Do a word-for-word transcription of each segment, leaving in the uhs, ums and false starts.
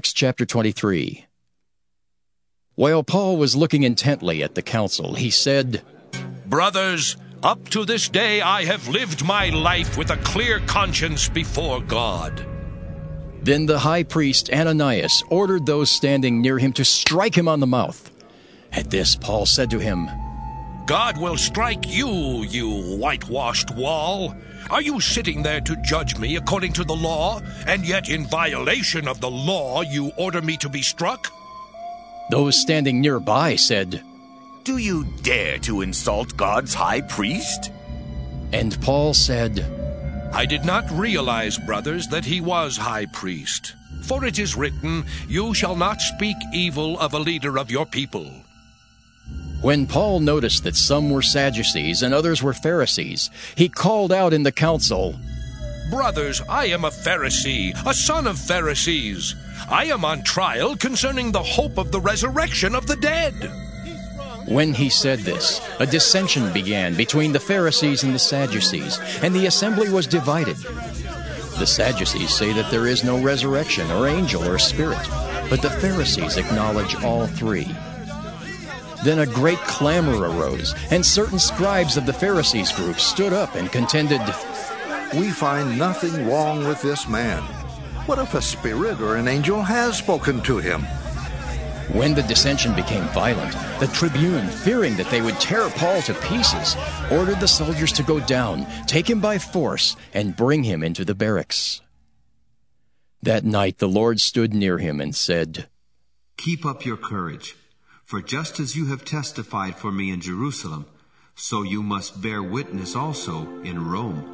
Acts chapter twenty-three. While Paul was looking intently at the council, he said, Brothers, up to this day I have lived my life with a clear conscience before God. Then the high priest Ananias ordered those standing near him to strike him on the mouth. At this, Paul said to him, God will strike you, you whitewashed wall. Are you sitting there to judge me according to the law, and yet in violation of the law you order me to be struck? Those standing nearby said, Do you dare to insult God's high priest? And Paul said, I did not realize, brothers, that he was high priest. For it is written, You shall not speak evil of a leader of your people. When Paul noticed that some were Sadducees and others were Pharisees, he called out in the council, Brothers, I am a Pharisee, a son of Pharisees. I am on trial concerning the hope of the resurrection of the dead. When he said this, a dissension began between the Pharisees and the Sadducees, and the assembly was divided. The Sadducees say that there is no resurrection or angel or spirit, but the Pharisees acknowledge all three. Then a great clamor arose, and certain scribes of the Pharisees group stood up and contended, We find nothing wrong with this man. What if a spirit or an angel has spoken to him? When the dissension became violent, the tribune, fearing that they would tear Paul to pieces, ordered the soldiers to go down, take him by force, and bring him into the barracks. That night the Lord stood near him and said, Keep up your courage, for just as you have testified for me in Jerusalem, so you must bear witness also in Rome.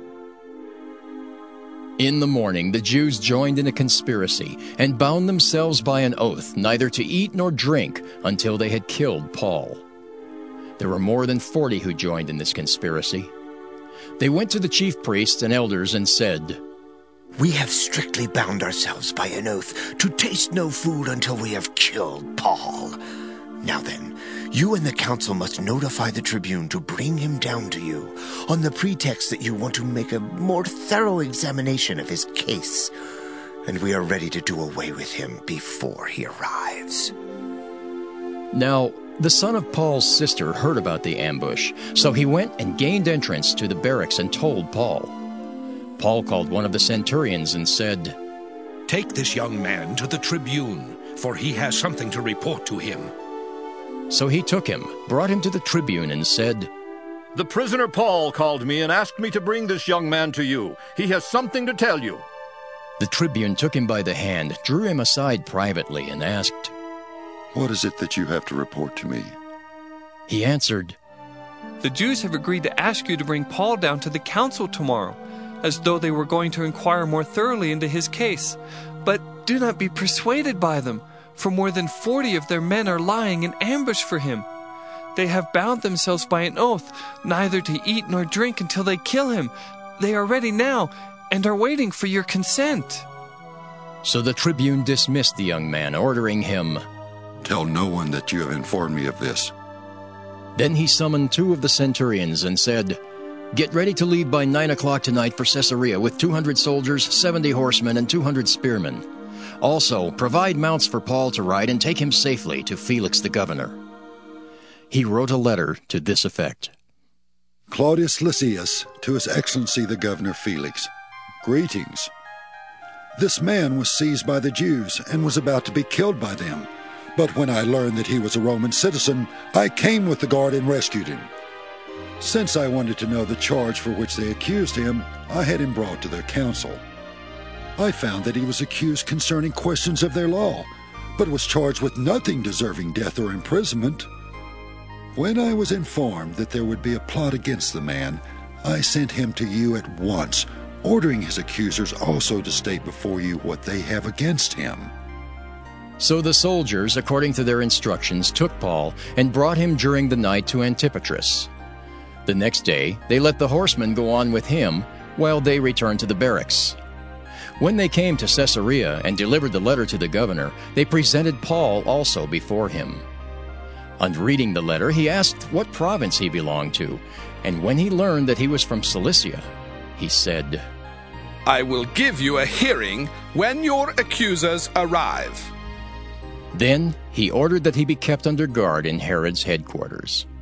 In the morning the Jews joined in a conspiracy and bound themselves by an oath neither to eat nor drink until they had killed Paul. There were more than forty who joined in this conspiracy. They went to the chief priests and elders and said, We have strictly bound ourselves by an oath to taste no food until we have killed Paul. Now then, you and the council must notify the tribune to bring him down to you, on the pretext that you want to make a more thorough examination of his case, and we are ready to do away with him before he arrives. Now, the son of Paul's sister heard about the ambush, so he went and gained entrance to the barracks and told Paul. Paul called one of the centurions and said, Take this young man to the tribune, for he has something to report to him. So he took him, brought him to the tribune, and said, The prisoner Paul called me and asked me to bring this young man to you. He has something to tell you. The tribune took him by the hand, drew him aside privately, and asked, What is it that you have to report to me? He answered, The Jews have agreed to ask you to bring Paul down to the council tomorrow, as though they were going to inquire more thoroughly into his case. But do not be persuaded by them, for more than forty of their men are lying in ambush for him. They have bound themselves by an oath neither to eat nor drink until they kill him. They are ready now and are waiting for your consent. So the tribune dismissed the young man, ordering him, Tell no one that you have informed me of this. Then he summoned two of the centurions and said, Get ready to leave by nine o'clock tonight for Caesarea with two hundred soldiers, seventy horsemen, and two hundred spearmen. Also, provide mounts for Paul to ride and take him safely to Felix the governor. He wrote a letter to this effect. Claudius Lysias, to His Excellency the Governor Felix, greetings. This man was seized by the Jews and was about to be killed by them. But when I learned that he was a Roman citizen, I came with the guard and rescued him. Since I wanted to know the charge for which they accused him, I had him brought to their council. I found that he was accused concerning questions of their law, but was charged with nothing deserving death or imprisonment. When I was informed that there would be a plot against the man, I sent him to you at once, ordering his accusers also to state before you what they have against him. So the soldiers, according to their instructions, took Paul and brought him during the night to Antipatris. The next day they let the horsemen go on with him, while they returned to the barracks. When they came to Caesarea and delivered the letter to the governor, they presented Paul also before him. On reading the letter, he asked what province he belonged to, and when he learned that he was from Cilicia, he said, I will give you a hearing when your accusers arrive. Then he ordered that he be kept under guard in Herod's headquarters.